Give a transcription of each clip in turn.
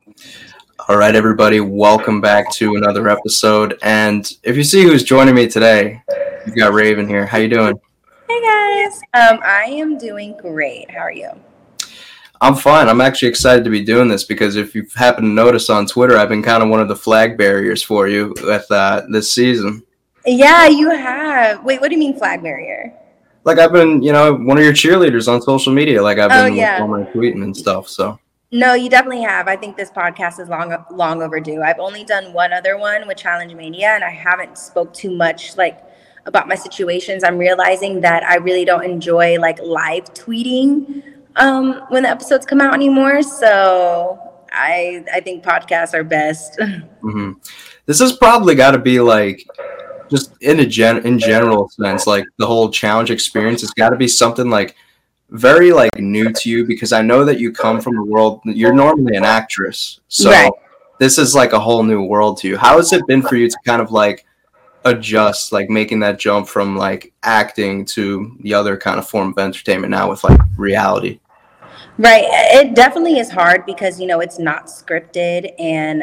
All right, everybody, welcome back to another episode. And if you see who's joining me today, you've got Raven here. How you doing? Hey guys, I am doing great. How are you? I'm fine. I'm actually excited to be doing this because if you've happened to notice on Twitter, I've been kind of one of the flag barriers for you with this season. Yeah, you have. Wait, what do you mean flag barrier? Like I've been, one of your cheerleaders on social media. Like I've Oh been yeah. on my tweeting and stuff. So No, you definitely have. I think this podcast is long overdue. I've only done one other one with Challenge Mania, and I haven't spoke too much about my situations. I'm realizing that I really don't enjoy live tweeting when the episodes come out anymore. So I think podcasts are best. this has probably got to be like just in general sense, like the whole challenge experience has got to be something like very like new to you because I know that you come from a world you're normally an actress. So Right. this is like a whole new world to you. How has it been for you to kind of like adjust, like making that jump from like acting to the other kind of form of entertainment now with like reality? Right. It definitely is hard because, it's not scripted and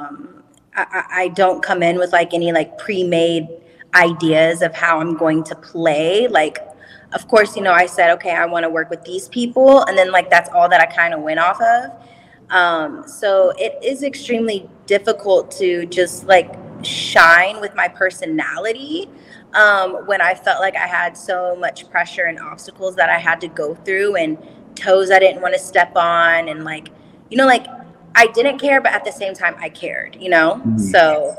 I don't come in with any pre-made ideas of how I'm going to play. Of course, I said, okay, I want to work with these people. And then that's all that I kind of went off of. So it is extremely difficult to just shine with my personality when I felt like I had so much pressure and obstacles that I had to go through and toes I didn't want to step on. And I didn't care, but at the same time I cared, So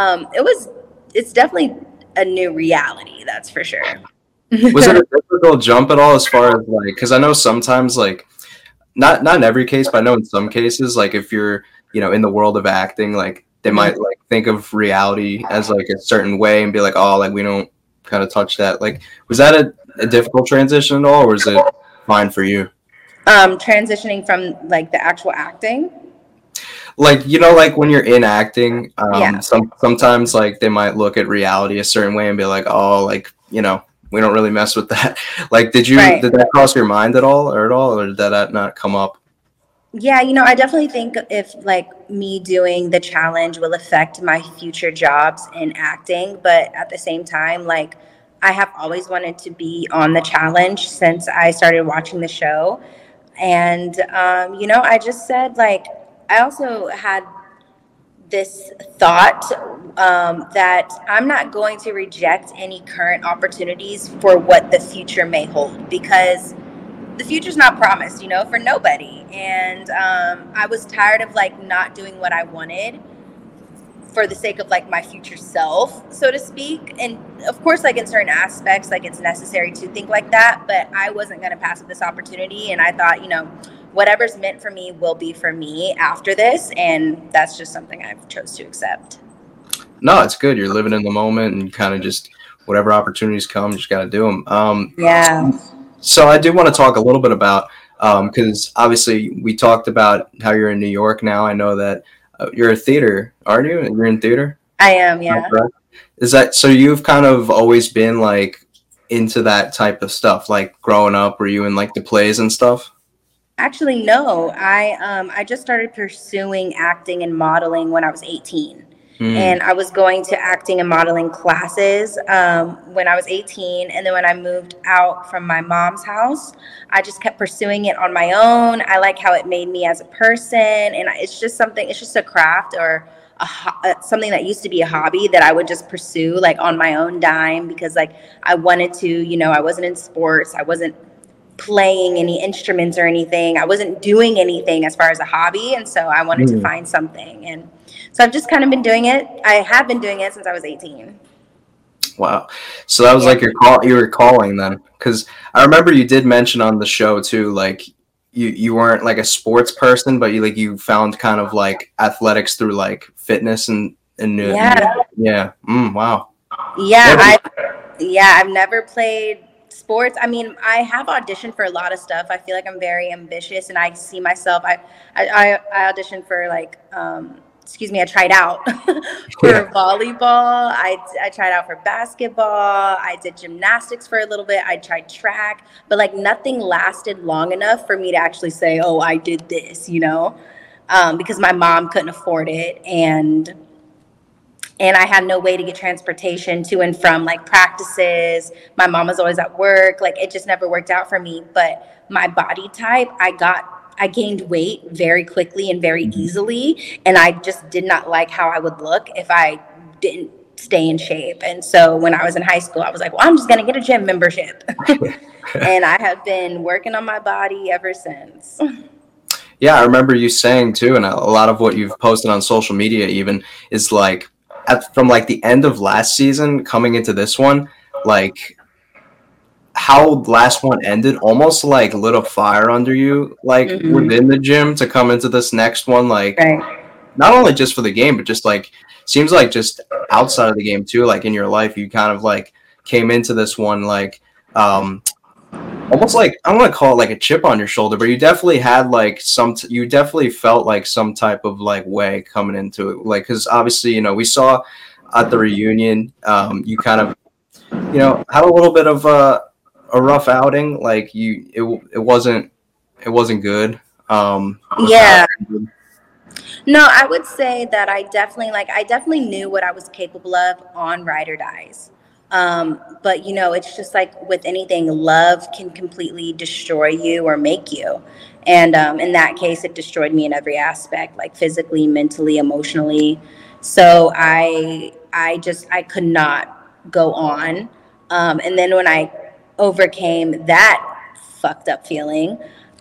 it's definitely a new reality. That's for sure. Was it a difficult jump at all as far as like, because I know sometimes like not in every case, but I know in some cases, like if you're, in the world of acting, like they might like think of reality as like a certain way and be like, oh, like we don't kind of touch that. Like, was that a difficult transition at all, or was it fine for you? Transitioning from the actual acting. Like, like when you're in acting, Yeah. sometimes like they might look at reality a certain way and be like, oh, like, we don't really mess with that. Like, did that cross your mind at all, or did that not come up? Yeah, I definitely think if me doing the challenge will affect my future jobs in acting, but at the same time, I have always wanted to be on the challenge since I started watching the show. And I just said I also had this thought that I'm not going to reject any current opportunities for what the future may hold, because the future's not promised, for nobody. And I was tired of not doing what I wanted for the sake of my future self, so to speak. And of course, in certain aspects, it's necessary to think like that, but I wasn't going to pass up this opportunity. And I thought, whatever's meant for me will be for me after this. And that's just something I've chose to accept. No, it's good. You're living in the moment and kind of just whatever opportunities come, you just got to do them. Yeah. So I do want to talk a little bit about, because obviously we talked about how you're in New York now. I know that you're a theater, aren't you? You're in theater? I am, yeah. Is that, so you've kind of always been like into that type of stuff, like growing up? Were you in like the plays and stuff? Actually, no. I just started pursuing acting and modeling when I was 18. And I was going to acting and modeling classes when I was 18. And then when I moved out from my mom's house, I just kept pursuing it on my own. I like how it made me as a person. And it's just a craft or something that used to be a hobby that I would just pursue on my own dime, because I wanted to, I wasn't in sports. I wasn't playing any instruments or anything. I wasn't doing anything as far as a hobby. And so I wanted to find something. And so I've just kind of been doing it. I have been doing it since I was 18. Wow. So that was like you were calling then. Because I remember you did mention on the show too, like you weren't like a sports person, but you found kind of like athletics through like fitness and yeah. Wow. Yeah, I've never played sports. I mean, I have auditioned for a lot of stuff. I feel like I'm very ambitious, and I see myself. I auditioned for I tried out for volleyball. I tried out for basketball. I did gymnastics for a little bit. I tried track, but nothing lasted long enough for me to actually say, oh, I did this, because my mom couldn't afford it, and I had no way to get transportation to and from like practices. My mom was always at work. Like it just never worked out for me. But my body type, I gained weight very quickly and very easily. And I just did not like how I would look if I didn't stay in shape. And so when I was in high school, I was like, well, I'm just going to get a gym membership. And I have been working on my body ever since. Yeah, I remember you saying too, and a lot of what you've posted on social media even is like from like the end of last season coming into this one, like how last one ended almost like lit a fire under you, like within the gym to come into this next one, like not only just for the game, but just like seems like just outside of the game too, like in your life, you kind of like came into this one like almost like I don't want to call it like a chip on your shoulder, but you definitely had like you definitely felt like some type of like way coming into it, like because obviously we saw at the reunion you kind of had a little bit of a rough outing, like it wasn't good. Yeah. No, I would say that I definitely knew what I was capable of on Ride or Dies. But it's just like with anything, love can completely destroy you or make you. And in that case, it destroyed me in every aspect, like physically, mentally, emotionally. So I could not go on. And then when I overcame that fucked up feeling,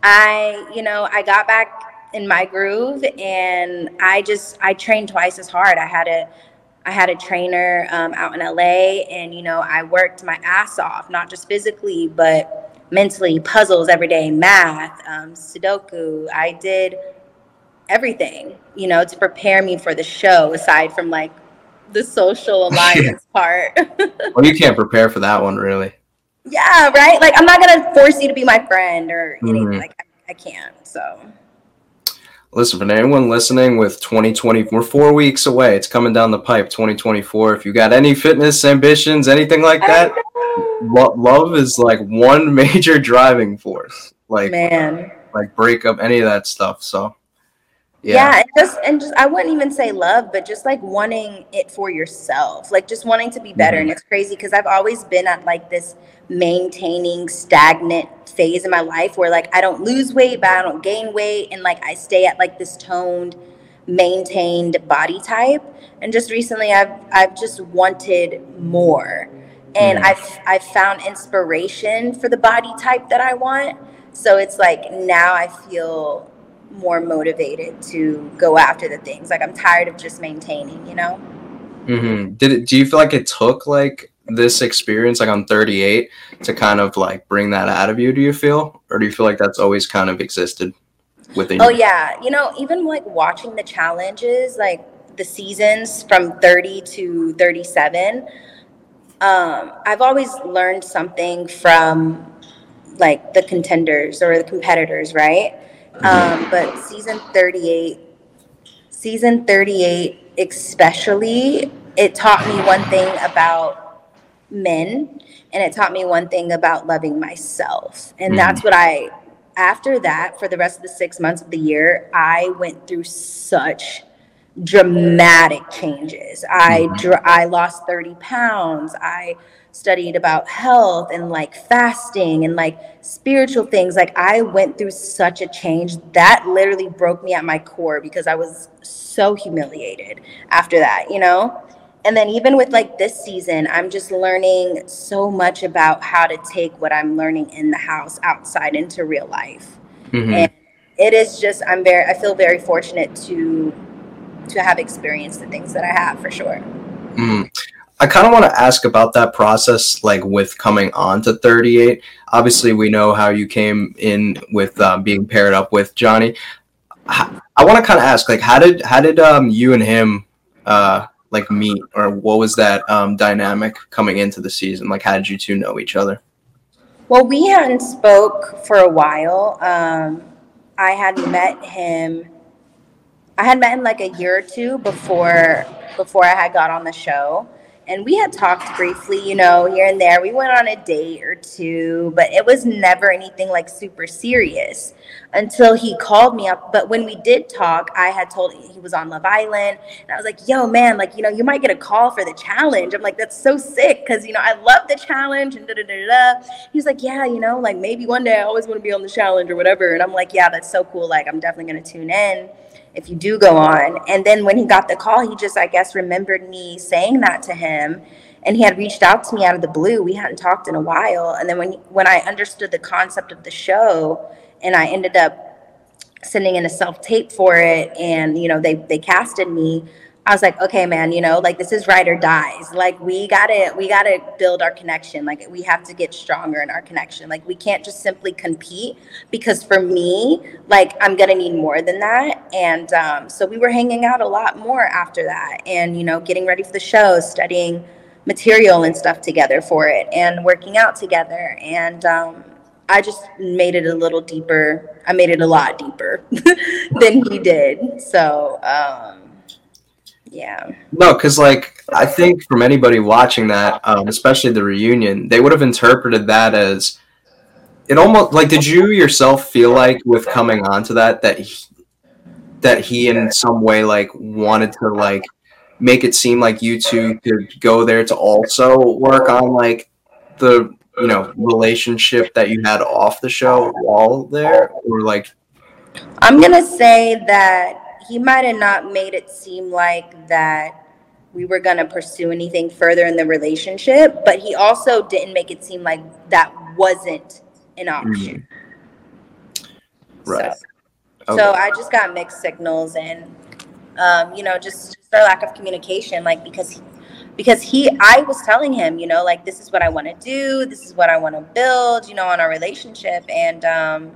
I got back in my groove, and I trained twice as hard. I had a trainer out in LA, and I worked my ass off, not just physically but mentally. Puzzles every day, math, Sudoku. I did everything to prepare me for the show, aside from like the social alliance part. Well, you can't prepare for that one, really. Yeah, right. Like I'm not gonna force you to be my friend or anything. Like I can't. So listen, for anyone listening with 2020, we're 4 weeks away. It's coming down the pipe, 2024. If you got any fitness ambitions, anything like that, love is like one major driving force. Like, man, like break up any of that stuff. So, yeah, and just I wouldn't even say love, but just like wanting it for yourself, like just wanting to be better. And it's crazy because I've always been at like this maintaining stagnant phase in my life where like I don't lose weight, but I don't gain weight, and like I stay at like this toned, maintained body type. And just recently I've just wanted more, and I've found inspiration for the body type that I want. So it's like now I feel more motivated to go after the things. Like I'm tired of just maintaining, Do you feel like it took like this experience, like on 38, to kind of like bring that out of you, do you feel? Or do you feel like that's always kind of existed within you? Yeah. Even like watching the challenges, like the seasons from 30 to 37, I've always learned something from like the contenders or the competitors, right? But season 38 especially, it taught me one thing about men, and it taught me one thing about loving myself. And that's what after that, for the rest of the 6 months of the year, I went through such dramatic changes. I lost 30 pounds. I studied about health and like fasting and like spiritual things. Like I went through such a change that literally broke me at my core, because I was so humiliated after that, And then even with like this season, I'm just learning so much about how to take what I'm learning in the house outside into real life. And it is just I feel very fortunate to have experienced the things that I have, for sure. I kind of want to ask about that process, like with coming on to 38. Obviously, we know how you came in with being paired up with Johnny. I want to kind of ask, like, how did you and him like meet, or what was that dynamic coming into the season? Like, how did you two know each other? Well, we hadn't spoke for a while. I had met him like a year or two before I had got on the show. And we had talked briefly, you know, here and there. We went on a date or two, but it was never anything like super serious until he called me up. But when we did talk, I had told he was on Love Island. And I was like, yo, man, like, you know, you might get a call for the challenge. I'm like, that's so sick because, you know, I love the challenge and da-da-da-da. He was like, yeah, you know, like maybe one day I always want to be on the challenge or whatever. And I'm like, yeah, that's so cool. Like, I'm definitely going to tune in if you do go on. And then when he got the call, he just, I guess, remembered me saying that to him. And he had reached out to me out of the blue. We hadn't talked in a while. And then when I understood the concept of the show and I ended up sending in a self-tape for it and, you know, they casted me, I was like, okay, man, you know, like this is ride or dies. Like we gotta build our connection. Like we have to get stronger in our connection. Like we can't just simply compete because for me, like I'm gonna need more than that. And so we were hanging out a lot more after that, and you know, getting ready for the show, studying material and stuff together for it, and working out together. And I just made it a little deeper. I made it a lot deeper than he did. So. Yeah. No, because like I think from anybody watching that, especially the reunion, they would have interpreted that as it almost like. Did you yourself feel like with coming onto that he in some way like wanted to like make it seem like you two could go there to also work on like the relationship that you had off the show while there, or like? I'm gonna say that he might have not made it seem like that we were going to pursue anything further in the relationship, but he also didn't make it seem like that wasn't an option. Right. So I just got mixed signals, and you know, just our lack of communication, like because I was telling him, you know, like this is what I want to do, this is what I want to build, you know, on our relationship, and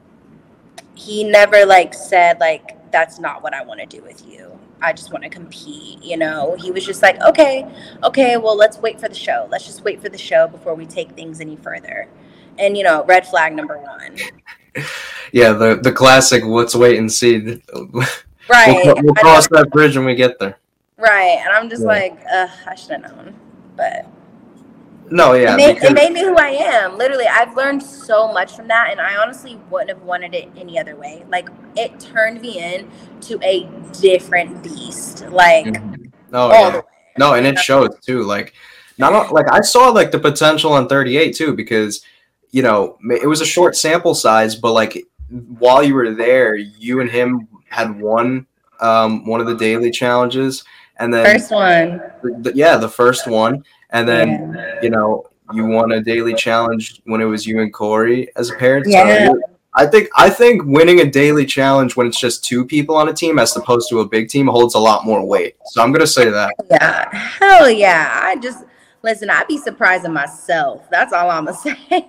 he never like said like, that's not what I want to do with you. I just want to compete, you know. He was just like, okay, well, let's wait for the show. Let's just wait for the show before we take things any further. And, you know, red flag number one. Yeah, the classic, let's wait and see. Right. We'll cross that bridge when we get there. Right. And I'm just like, I should have known. But no, yeah. It made me who I am. Literally, I've learned so much from that, and I honestly wouldn't have wanted it any other way. Like, it turned me into a different beast. Like, all the way. No, and it shows too. Like, not like I saw like the potential on 38 too, because you know it was a short sample size, but like while you were there, you and him had won one of the daily challenges, and then first one. The first one. And then, you know, you won a daily challenge when it was you and Corey as a pair. Yeah. So I think winning a daily challenge when it's just two people on a team as opposed to a big team holds a lot more weight. So I'm going to say that. Yeah. Hell yeah. Listen, I'd be surprising myself. That's all I'm going to say.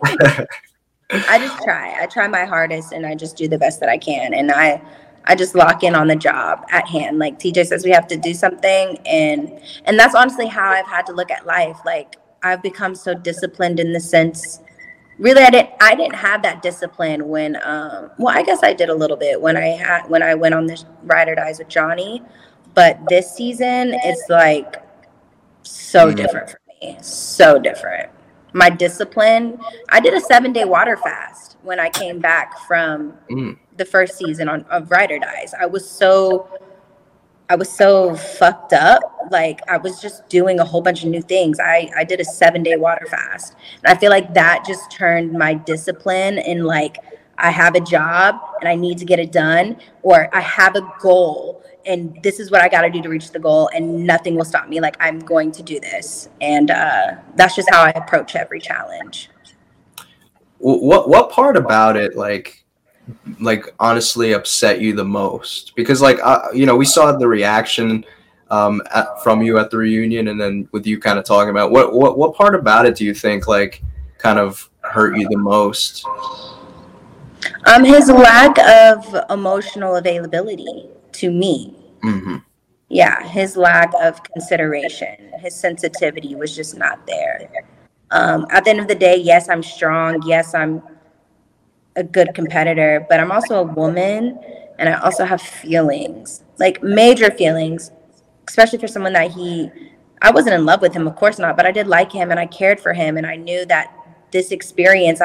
I just try. I try my hardest, and I just do the best that I can. And I just lock in on the job at hand. Like TJ says, we have to do something. And that's honestly how I've had to look at life. Like I've become so disciplined in the sense, really, I didn't have that discipline when, well, I guess I did a little bit when I went on this Ride or Dies with Johnny, but this season it's like so different for me. So different. My discipline, I did a 7-day water fast when I came back from the first season of Ride or Dies. I was so fucked up. Like I was just doing a whole bunch of new things. I did a 7-day water fast. And I feel like that just turned my discipline in like, I have a job and I need to get it done, or I have a goal and this is what I got to do to reach the goal, and nothing will stop me. Like I'm going to do this. And that's just how I approach every challenge. What part about it like honestly upset you the most? Because like you know, we saw the reaction from you at the reunion, and then with you kind of talking about what part about it do you think like kind of hurt you the most? His lack of emotional availability to me. Yeah, his lack of consideration, his sensitivity was just not there. At the end of the day, yes, I'm strong. Yes, I'm a good competitor, but I'm also a woman, and I also have feelings, like major feelings, especially for someone that he I wasn't in love with him, of course not, but I did like him and I cared for him. And I knew that this experience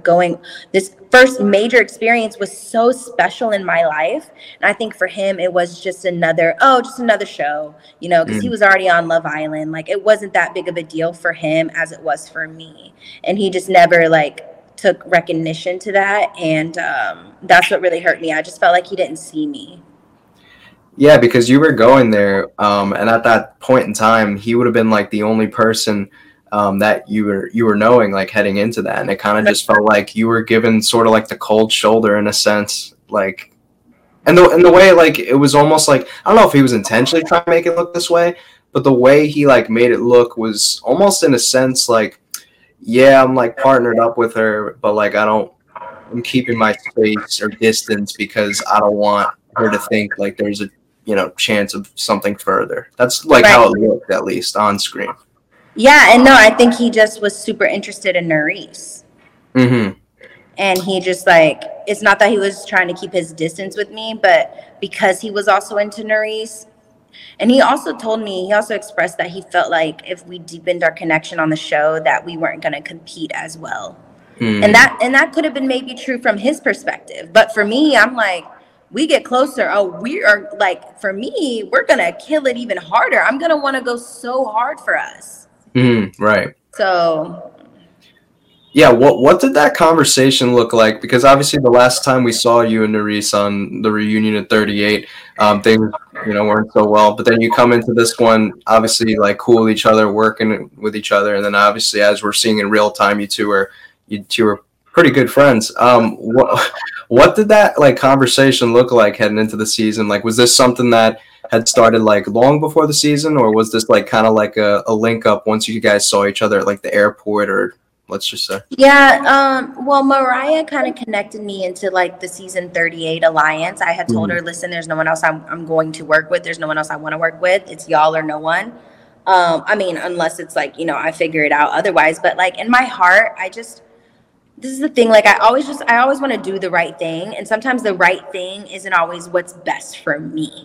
this first major experience was so special in my life. And I think for him, it was just another show, because he was already on Love Island. Like, it wasn't that big of a deal for him as it was for me. And he just never took recognition to that. And that's what really hurt me. I just felt like he didn't see me. Yeah, because you were going there, and at that point in time, he would have been like the only person that you were knowing, like, heading into that, and it kind of just felt like you were given sort of like the cold shoulder in a sense, like, and the way, like, it was almost like, I don't know if he was intentionally trying to make it look this way, but the way he like made it look was almost in a sense like, yeah, I'm like partnered up with her, but like I'm keeping my space or distance because I don't want her to think like there's a chance of something further. That's like Right. how it looked, at least on screen. Yeah, and no, I think he just was super interested in Nerys. Mm-hmm. And he just it's not that he was trying to keep his distance with me, but because he was also into Nerys. And he also expressed that he felt like if we deepened our connection on the show, that we weren't going to compete as well. Mm-hmm. And that could have been maybe true from his perspective. But for me, I'm like, we get closer. Oh, we are for me, we're going to kill it even harder. I'm going to want to go so hard for us. Mm-hmm. Right. So, yeah, what did that conversation look like? Because obviously the last time we saw you and Nerys on the reunion at 38, things weren't so well. But then you come into this one, obviously like cool with each other, working with each other, and then obviously as we're seeing in real time, you two were pretty good friends. What did that conversation look like heading into the season? Like, was this something that had started like long before the season, or was this like kind of like a link up once you guys saw each other at like the airport, or let's just say? Yeah, well, Mariah kind of connected me into the season 38 alliance. I had told her, listen, there's no one else I'm going to work with. There's no one else I want to work with. It's y'all or no one. I mean, unless it's I figure it out otherwise. But in my heart, this is the thing, I always want to do the right thing. And sometimes the right thing isn't always what's best for me.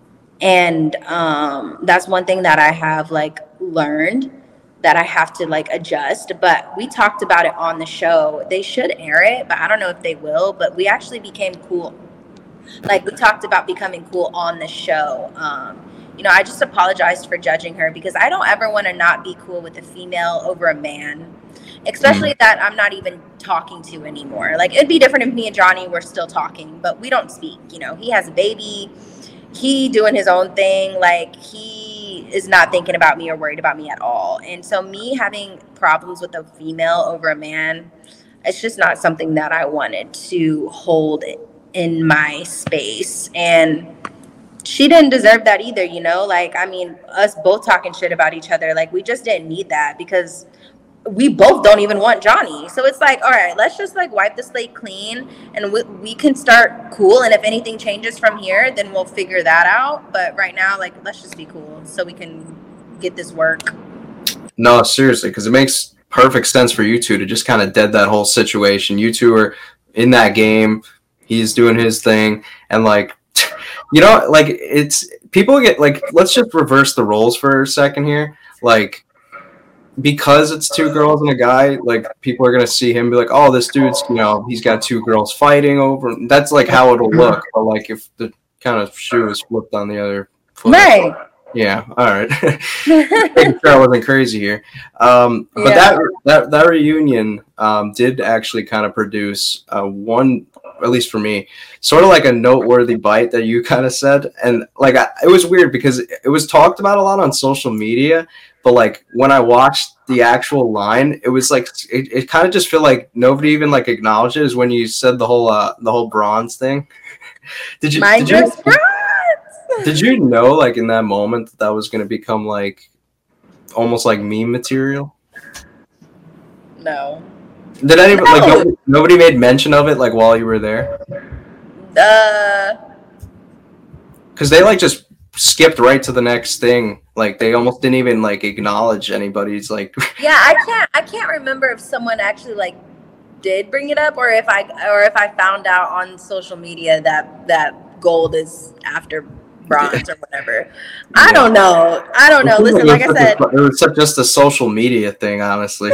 And that's one thing that I have learned, that I have to adjust. But we talked about it on the show. They should air it, but I don't know if they will. But we actually became cool. We talked about becoming cool on the show. I just apologized for judging her, because I don't ever want to not be cool with a female over a man, especially that I'm not even talking to anymore. It'd be different if me and Johnny were still talking, but we don't speak. He has a baby, he doing his own thing. He is not thinking about me or worried about me at all. And so me having problems with a female over a man, it's just not something that I wanted to hold in my space. And she didn't deserve that either, I mean, us both talking shit about each other, we just didn't need that, because we both don't even want Johnny. So it's all right, let's just wipe the slate clean, and we can start cool. And if anything changes from here, then we'll figure that out. But right now, let's just be cool so we can get this work. No, seriously, because it makes perfect sense for you two to just kind of dead that whole situation. You two are in that game. He's doing his thing, and it's people get let's just reverse the roles for a second here. Because it's two girls and a guy, people are gonna see him and be like, oh, this dude's he's got two girls fighting over. That's how it'll look. But if the kind of shoe is flipped on the other foot, right? Yeah, all right. Making sure I wasn't crazy here. But that reunion did actually kind of produce one, at least for me, sort of a noteworthy bite that you kind of said. And it was weird because it was talked about a lot on social media, but when I watched the actual line, it was it kind of just feel like nobody even acknowledges when you said the whole bronze thing. Did you know in that moment that was going to become almost meme material? No. Did anyone nobody made mention of it while you were there? Because they just skipped right to the next thing. They almost didn't even acknowledge anybody's Yeah, I can't remember if someone actually did bring it up, or if I found out on social media that gold is after bronze or whatever. I don't know. Listen, like I said, it was just a social media thing, honestly.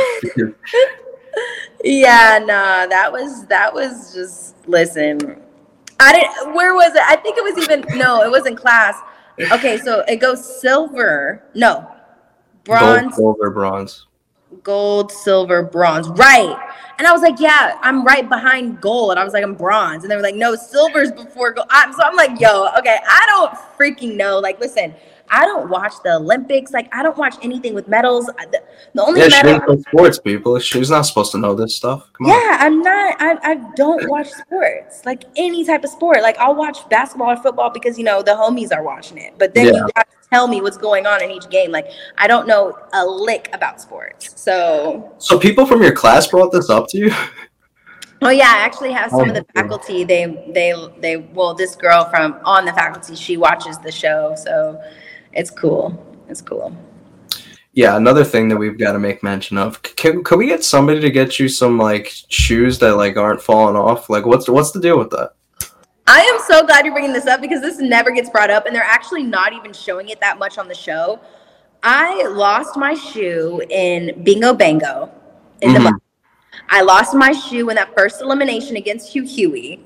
Yeah, nah, that was just, listen. I didn't, where was it? I think it was it was in class. Okay, so it goes silver. No. Bronze. Gold, silver, bronze. Gold, silver, bronze. Right. And I was like, yeah, I'm right behind gold. I was like, I'm bronze. And they were like, no, silver's before gold. So I'm like, yo, okay, I don't freaking know. Like, listen, I don't watch the Olympics. Like, I don't watch anything with medals. The only she didn't play sports, people. She's not supposed to know this stuff. Come on. Yeah, I'm not. I don't watch sports, like any type of sport. Like, I'll watch basketball or football because, the homies are watching it. But then you got to tell me what's going on in each game. Like, I don't know a lick about sports. So people from your class brought this up to you? Oh yeah, I actually have some of the faculty. Well, this girl from on the faculty, she watches the show, so it's cool. It's cool. Yeah, another thing that we've got to make mention of. Can we get somebody to get you some like shoes that like aren't falling off? Like, what's the deal with that? I am so glad you're bringing this up because this never gets brought up, and they're actually not even showing it that much on the show. I lost my shoe in Bingo Bango in the mud. I lost my shoe in that first elimination against Hugh Huey.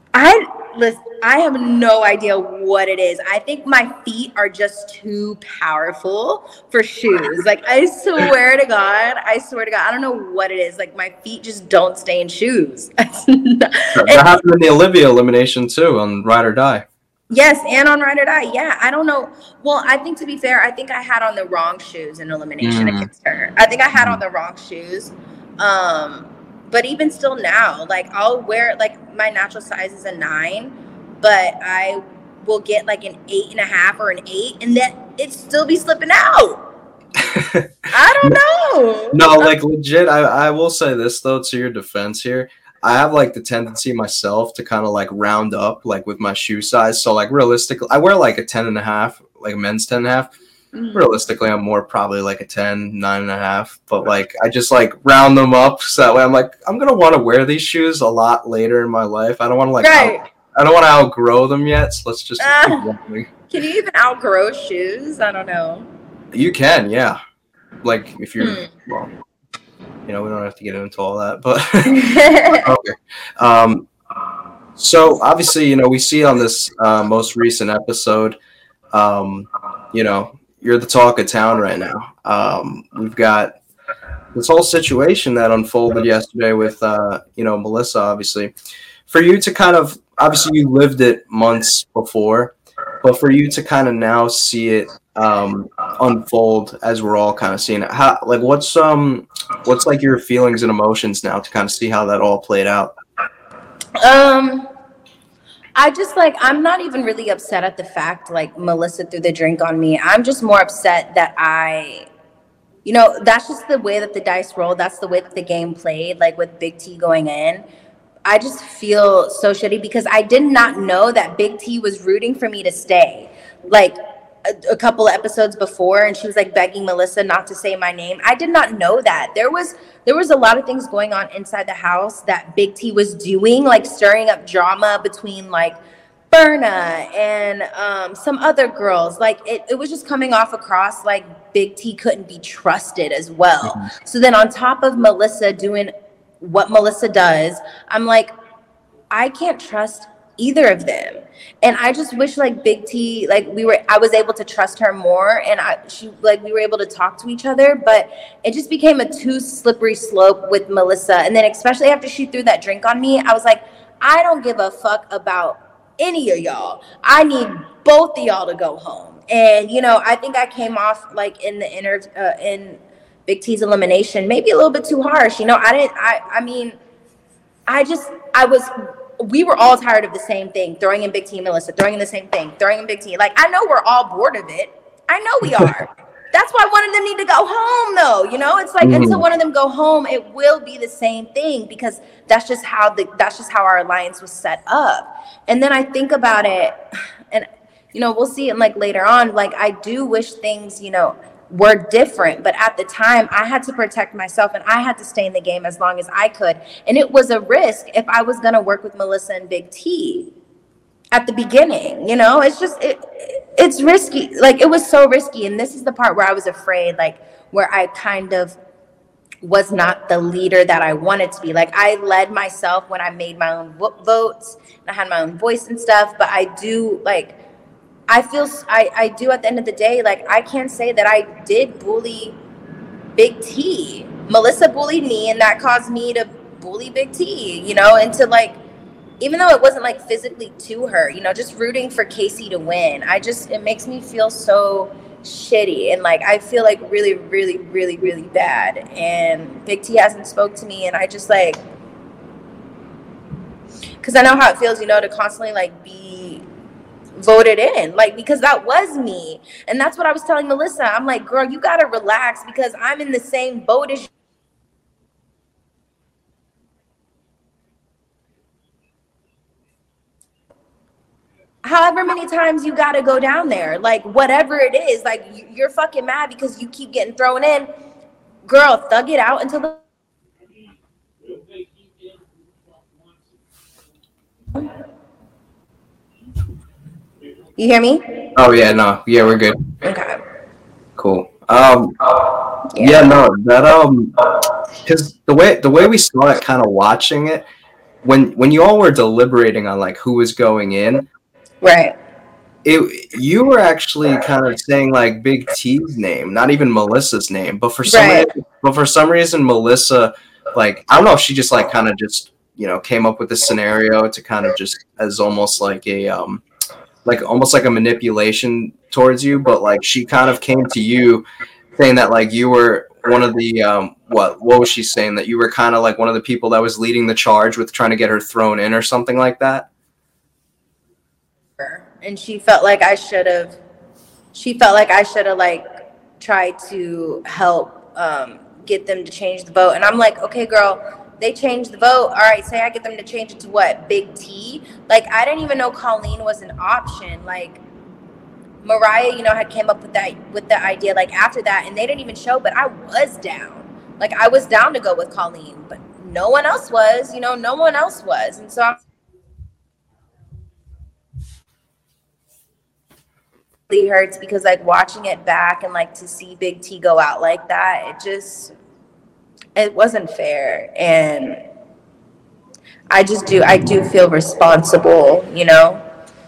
I have no idea what it is. I think my feet are just too powerful for shoes. Like, I swear to God, I don't know what it is. Like, my feet just don't stay in shoes. That happened in the Olivia elimination too on Ride or Die. Yes, and on Ride or Die. Yeah, I don't know. Well, I think, to be fair, I think I had on the wrong shoes in elimination against her. I think I had on the wrong shoes. But even still now, like, I'll wear, like, my natural size is a 9, but I will get like an 8.5 or an 8, and then it still be slipping out. I don't know. No, like, legit, I will say this though, to your defense here. I have like the tendency myself to kind of like round up like with my shoe size. So like realistically, I wear like a 10.5, like a men's 10.5. Realistically, I'm more probably like a 10, 9.5, but like I just like round them up so that way I'm like, I'm gonna want to wear these shoes a lot later in my life. I don't want to like I don't want to outgrow them yet, so let's just can you even outgrow shoes? I don't know. You can, yeah. Like if you're well, we don't have to get into all that, but okay. So obviously, we see on this most recent episode, you're the talk of town right now. We've got this whole situation that unfolded yesterday with, Melissa, obviously. For you to kind of, obviously you lived it months before, but for you to kind of now see it unfold as we're all kind of seeing it, how, like, what's like your feelings and emotions now to kind of see how that all played out? I just I'm not even really upset at the fact like Melissa threw the drink on me. I'm just more upset that that's just the way that the dice rolled. That's the way that the game played, like with Big T going in. I just feel so shitty because I did not know that Big T was rooting for me to stay. Like a couple of episodes before, and she was like begging Melissa not to say my name. I did not know that. There was a lot of things going on inside the house that Big T was doing, like stirring up drama between like Berna and some other girls. Like it was just coming off across like Big T couldn't be trusted as well. So then on top of Melissa doing what Melissa does, I'm like, I can't trust either of them. And I just wish like Big T, like I was able to trust her more, and we were able to talk to each other, but it just became a too slippery slope with Melissa. And then especially after she threw that drink on me, I was like, I don't give a fuck about any of y'all. I need both of y'all to go home. And I think I came off like in the in Big T's elimination maybe a little bit too harsh. We were all tired of the same thing, throwing in Big T and Melissa, throwing in the same thing, throwing in Big T. Like, I know we're all bored of it. I know we are. That's why one of them need to go home, though. It's like until one of them go home, it will be the same thing because that's just how our alliance was set up. And then I think about it, and we'll see it like later on. Like, I do wish things, were different, but at the time I had to protect myself and I had to stay in the game as long as I could, and it was a risk if I was going to work with Melissa and Big T. at the beginning, you know. It's just it's risky. Like, it was so risky, and this is the part where I was afraid, like, where I kind of was not the leader that I wanted to be. Like, I led myself when I made my own votes and I had my own voice and stuff, but I do, like, I feel I do at the end of the day, like, I can't say that I did bully Big T. Melissa bullied me, and that caused me to bully Big T, you know, and to, like, even though it wasn't like physically to her, you know, just rooting for Casey to win. It makes me feel so shitty, and like I feel like really, really, really, really bad. And Big T hasn't spoke to me, and I just like, because I know how it feels, you know, to constantly like be voted in, like, because that was me. And that's what I was telling Melissa. I'm like, girl, you gotta relax, because I'm in the same boat as you. However many times you got to go down there, like, whatever it is, like, you're fucking mad because you keep getting thrown in. Girl, thug it out until the. You hear me? Oh yeah, no, yeah, we're good. Okay. Cool. Yeah, no, that because the way we saw it, kind of watching it, when you all were deliberating on like who was going in, right? You were actually kind of saying like Big T's name, not even Melissa's name, but for some reason, Melissa, like, I don't know if she just like kind of just, you know, came up with this scenario to kind of just as almost like a almost like a manipulation towards you, but like she kind of came to you saying that like you were one of the what was she saying, that you were kind of like one of the people that was leading the charge with trying to get her thrown in or something like that. And she felt like I should have like tried to help get them to change the vote. And I'm like, okay, girl, they changed the vote. All right, say I get them to change it to what? Big T? Like, I didn't even know Colleen was an option. Like, Mariah, you know, had came up with the idea like after that, and they didn't even show, but I was down. Like, I was down to go with Colleen, but no one else was, you know, no one else was. And so it hurts because like watching it back and like to see Big T go out like that, it wasn't fair. And I do feel responsible, you know.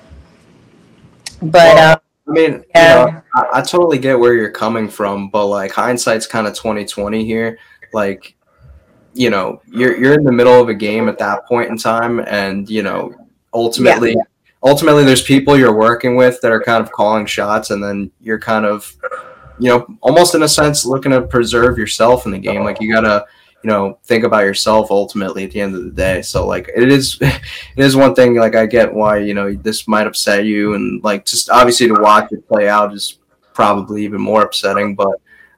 But I mean, yeah. You know, I totally get where you're coming from, but like hindsight's kind of 2020 here. Like, you know, you're in the middle of a game at that point in time, and you know, ultimately there's people you're working with that are kind of calling shots, and then you're kind of, you know, almost in a sense looking to preserve yourself in the game. Like, you gotta, you know, think about yourself ultimately at the end of the day. So like it is one thing, like I get why, you know, this might upset you, and like just obviously to watch it play out is probably even more upsetting. But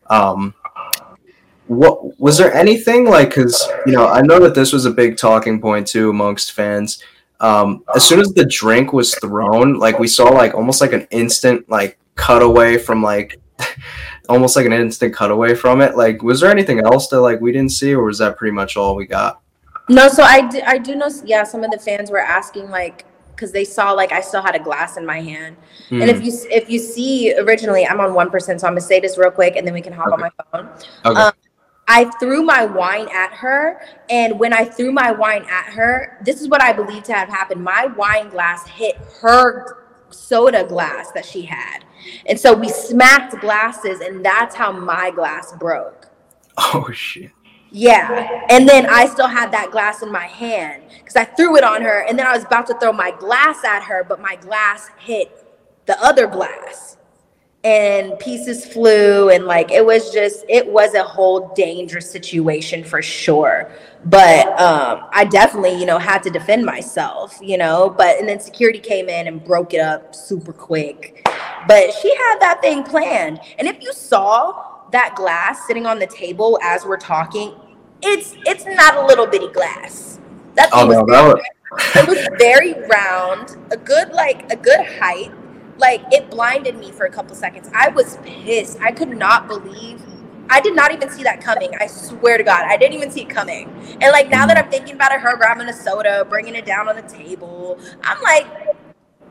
what was there anything like, because you know, I know that this was a big talking point too amongst fans. As soon as the drink was thrown, like we saw like almost like an instant like cutaway from like almost like an instant cutaway from it. Like, was there anything else that like we didn't see, or was that pretty much all we got? No, so I do know, yeah, some of the fans were asking like, because they saw like I still had a glass in my hand. And if you see, originally I'm on 1%, so I'm gonna say this real quick and then we can hop on my phone. Okay. I threw my wine at her, and when I threw my wine at her, this is what I believe to have happened. My wine glass hit her soda glass that she had. And so we smacked glasses, and that's how my glass broke. Oh, shit. Yeah. And then I still had that glass in my hand because I threw it on her, and then I was about to throw my glass at her, but my glass hit the other glass. And pieces flew, and like it was a whole dangerous situation for sure. But I definitely, you know, had to defend myself, you know. And then security came in and broke it up super quick. But she had that thing planned. And if you saw that glass sitting on the table as we're talking, it's not a little bitty glass. That thing it was very round, a good height. Like, it blinded me for a couple seconds. I was pissed. I could not believe. I did not even see that coming. I swear to God, I didn't even see it coming. And like now that I'm thinking about it, her grabbing a soda, bringing it down on the table, I'm like,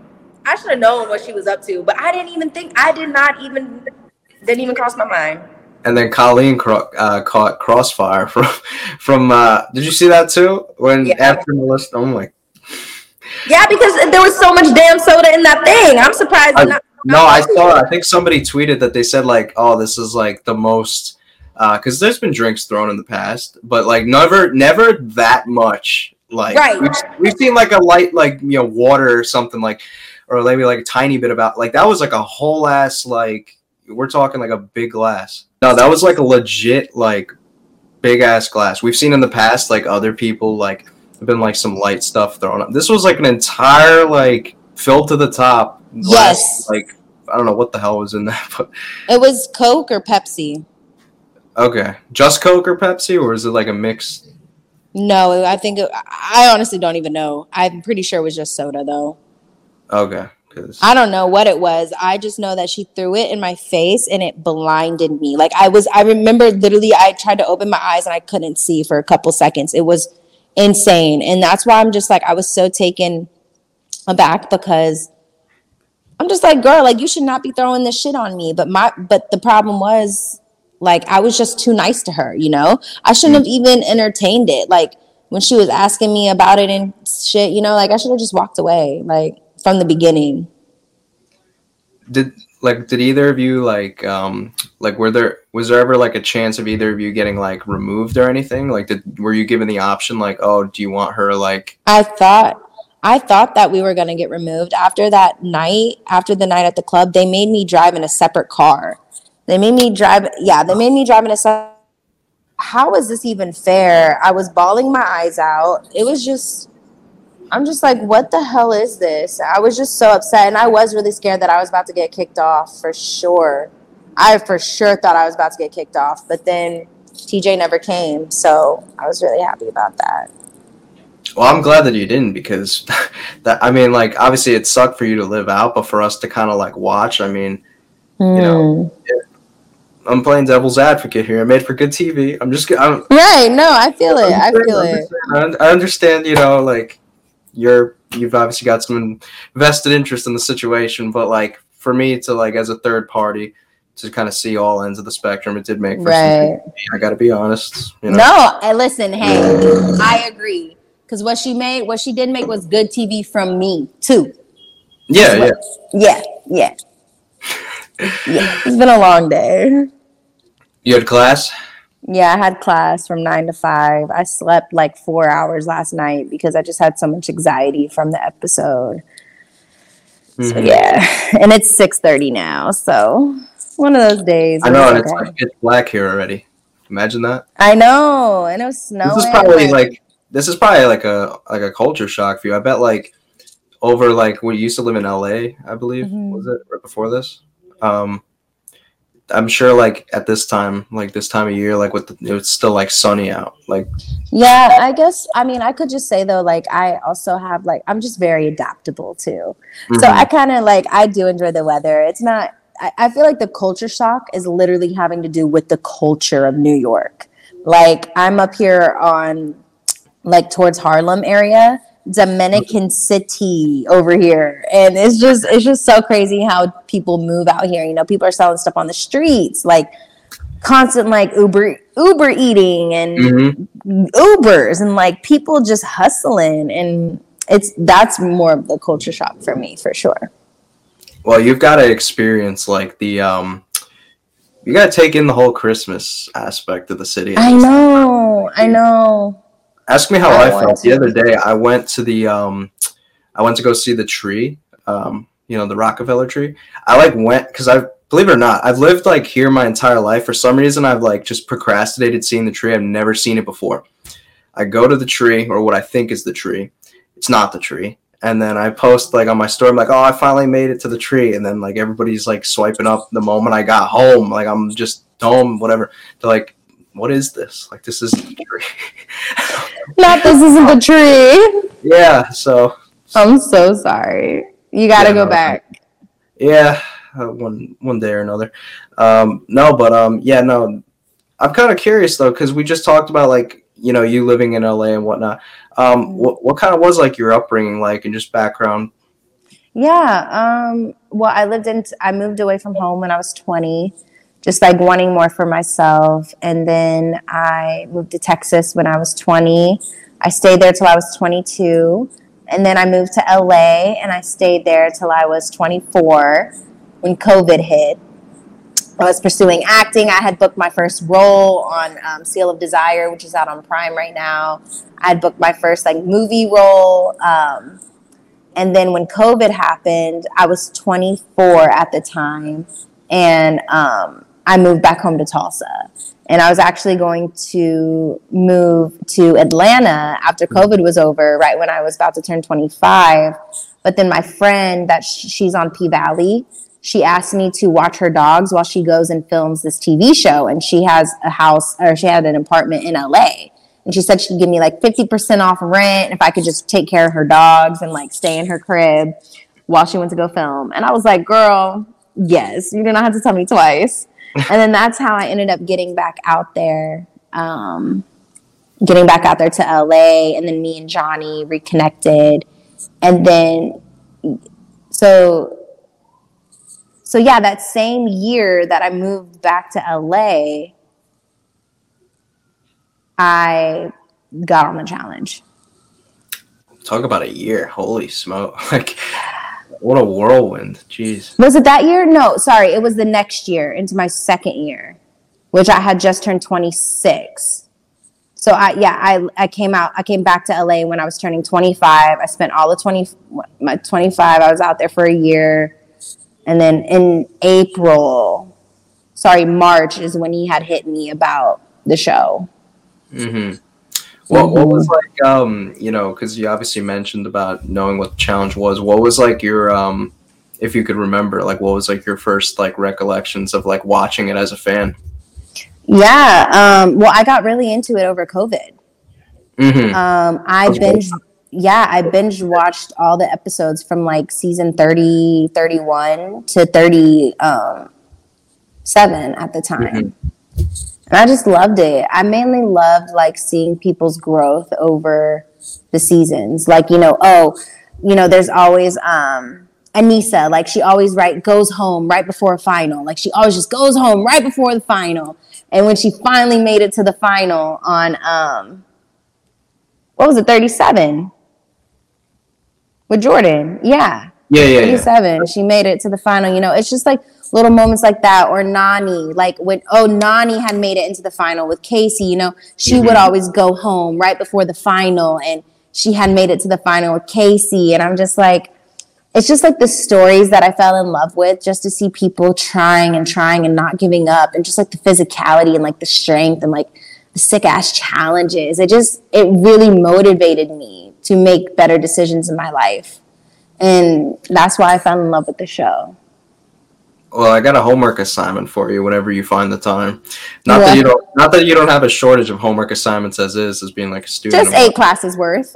I should have known what she was up to, but I didn't even cross my mind. And then Colleen caught Crossfire from did you see that too? When after Melissa, I'm like, yeah, because there was so much damn soda in that thing. I'm surprised. I saw. I think somebody tweeted that they said like, oh, this is like the most, because there's been drinks thrown in the past, but like never that much. Like we've seen like a light, like, you know, water or something, like, or maybe like a tiny bit about, like, that was like a whole ass, like, we're talking like a big glass. No, that was like a legit, like, big ass glass. We've seen in the past, like, other people, like, have been like some light stuff thrown up. This was like an entire, like, filled to the top glass. Yes. Like, I don't know what the hell was in that, but it was Coke or Pepsi. Okay, just Coke or Pepsi, or is it like a mix? No, I honestly don't even know. I'm pretty sure it was just soda though. Okay. I don't know what it was. I just know that she threw it in my face and it blinded me. Like I remember literally I tried to open my eyes and I couldn't see for a couple seconds. It was insane. And that's why I'm just like, I was so taken aback because I'm just like, girl, like you should not be throwing this shit on me. But the problem was, like, I was just too nice to her, you know? I shouldn't have even entertained it. Like when she was asking me about it and shit, you know, like I should have just walked away. Like, from the beginning. Did either of you like was there ever like a chance of either of you getting like removed or anything? Like were you given the option like, oh, do you want her like I thought that we were gonna get removed after the night at the club. They made me drive in a separate car. They made me drive in a separate. How is this even fair? I was bawling my eyes out. It was just, I'm just like, what the hell is this? I was just so upset, and I was really scared that I was about to get kicked off for sure. I for sure thought I was about to get kicked off, but then TJ never came, so I was really happy about that. Well, I'm glad that you didn't, because I mean, like, obviously it sucked for you to live out, but for us to kind of like watch, I mean, you know, I'm playing devil's advocate here. I made for good TV. Right. No, I feel it. I understand, you know, like, you've obviously got some vested interest in the situation, but like for me to like as a third party to kind of see all ends of the spectrum, it did make for some TV. I gotta be honest. You know? No, listen, hey, I agree, because what she did make was good TV from me too. Yeah. It's been a long day. You had class? Yeah, I had class from 9 to 5. I slept like 4 hours last night because I just had so much anxiety from the episode. Mm-hmm. So yeah, and it's 6:30 now. So one of those days. I know, and it's like pitch black here already. Imagine that. I know, and it was snowing. This is probably like a culture shock for you. I bet like over like when you used to live in LA, I believe, was it right before this? I'm sure like at this time of year, like it's still like sunny out. Like, yeah, I guess, I mean, I could just say though, like I also have like, I'm just very adaptable too. Mm-hmm. So I kind of like, I do enjoy the weather. It's not, I feel like the culture shock is literally having to do with the culture of New York. Like I'm up here on like towards Harlem area, Dominican City over here, and it's just so crazy how people move out here. You know, people are selling stuff on the streets, like constant like Uber eating and Ubers, and like people just hustling, and that's more of the culture shock for me for sure. Well, you've got to experience like the you got to take in the whole Christmas aspect of the city. I know. Ask me how I felt the other day. I went to go see the tree, you know, the Rockefeller tree. I like went because believe it or not, I've lived like here my entire life. For some reason, I've like just procrastinated seeing the tree. I've never seen it before. I go to the tree, or what I think is the tree. It's not the tree. And then I post like on my story, I'm like, oh, I finally made it to the tree. And then like everybody's like swiping up the moment I got home. Like I'm just home, whatever. They're like, what is this? Like, this isn't the tree. This isn't the tree. Yeah, so. I'm so sorry. You got to go back. Yeah, one day or another. No. I'm kind of curious, though, because we just talked about, like, you know, you living in LA and whatnot. What kind of was, like, your upbringing like and just background? Yeah. Well, I moved away from home when I was 20, just like wanting more for myself. And then I moved to Texas when I was 20. I stayed there till I was 22. And then I moved to LA and I stayed there till I was 24 when COVID hit. I was pursuing acting. I had booked my first role on Seal of Desire, which is out on Prime right now. I had booked my first like movie role. And then when COVID happened, I was 24 at the time, and I moved back home to Tulsa. And I was actually going to move to Atlanta after COVID was over, right when I was about to turn 25. But then my friend, she's on P-Valley, she asked me to watch her dogs while she goes and films this TV show. And she has she had an apartment in LA. And she said she'd give me like 50% off rent if I could just take care of her dogs and like stay in her crib while she went to go film. And I was like, girl, yes, you're going to have to tell me twice. And then that's how I ended up getting back out there to LA. And then me and Johnny reconnected. And then, so yeah, that same year that I moved back to LA, I got on the challenge. Talk about a year. Holy smoke. Like, what a whirlwind. Jeez. Was it that year? No, sorry. It was the next year into my second year, which I had just turned 26. So I came back to LA when I was turning 25. I spent all the my 25. I was out there for a year. And then in March is when he had hit me about the show. Mm-hmm. Well, what was like, because you obviously mentioned about knowing what the challenge was. What was like your, if you could remember, like what was like your first like recollections of like watching it as a fan? Yeah. Well, I got really into it over COVID. Mm-hmm. I binge watched all the episodes from like season 30, 31 to 37 at the time. Mm-hmm. And I just loved it. I mainly loved like seeing people's growth over the seasons. Like, there's always Anissa, like she always goes home right before a final. Like she always just goes home right before the final. And when she finally made it to the final on what was it, 37? With Jordan. Yeah. Yeah. 37. Yeah. She made it to the final. It's just like little moments like that. Or Nani, like when Nani had made it into the final with Casey, she would always go home right before the final, and she had made it to the final with Casey. And I'm just like, it's just like the stories that I fell in love with, just to see people trying and not giving up, and just like the physicality and like the strength and like the sick ass challenges. It really motivated me to make better decisions in my life. And that's why I fell in love with the show. Well, I got a homework assignment for you whenever you find the time. Not that you don't have a shortage of homework assignments as being like a student. Just 8 classes worth.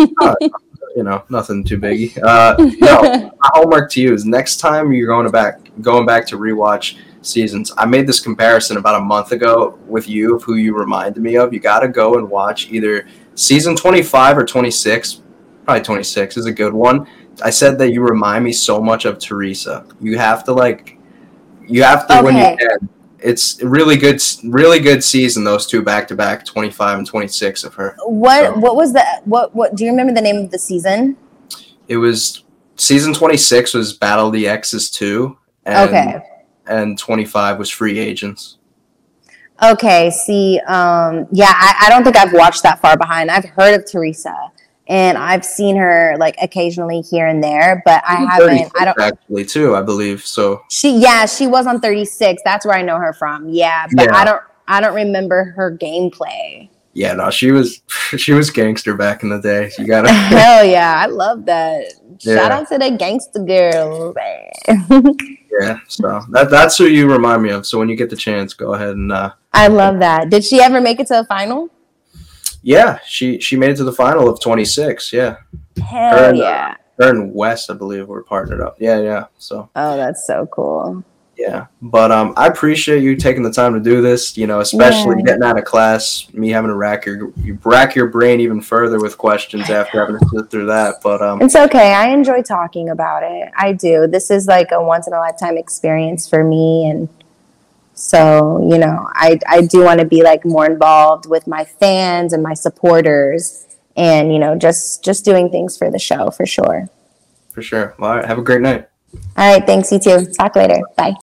Nothing too big. My homework to you is next time you're going back to rewatch seasons. I made this comparison about a month ago with you of who you reminded me of. You got to go and watch either season 25 or 26. Probably 26 is a good one. I said that you remind me so much of Teresa. You have to okay. When you can. It's really good season, those two back to back, 25 and 26 of her. What was what do you remember the name of the season? It was season 26 was Battle of the Exes 2. And 25 was Free Agents. Okay, see, I don't think I've watched that far behind. I've heard of Teresa, and I've seen her like occasionally here and there, but I haven't. I don't actually too. I believe so. She was on 36. That's where I know her from. Yeah, but yeah. I don't remember her gameplay. Yeah, no, she was gangster back in the day. You gotta. Hell yeah, I love that. Yeah. Shout out to the gangster girls. Yeah, so that's who you remind me of. So when you get the chance, go ahead and. I love that. Did she ever make it to the final? Yeah, she made it to the final of 26. Yeah. Hell yeah. Her and Wes, I believe, were partnered up. Yeah. So. Oh, that's so cool. Yeah, but I appreciate you taking the time to do this. You know, especially getting out of class, me having to rack your brain even further with questions after having to sit through that. But it's okay. I enjoy talking about it. I do. This is like a once in a lifetime experience for me, and so you know, I do want to be like more involved with my fans and my supporters, and you know, just doing things for the show for sure. For sure. Well, all right. Have a great night. All right. Thanks. You too. Talk later. Bye.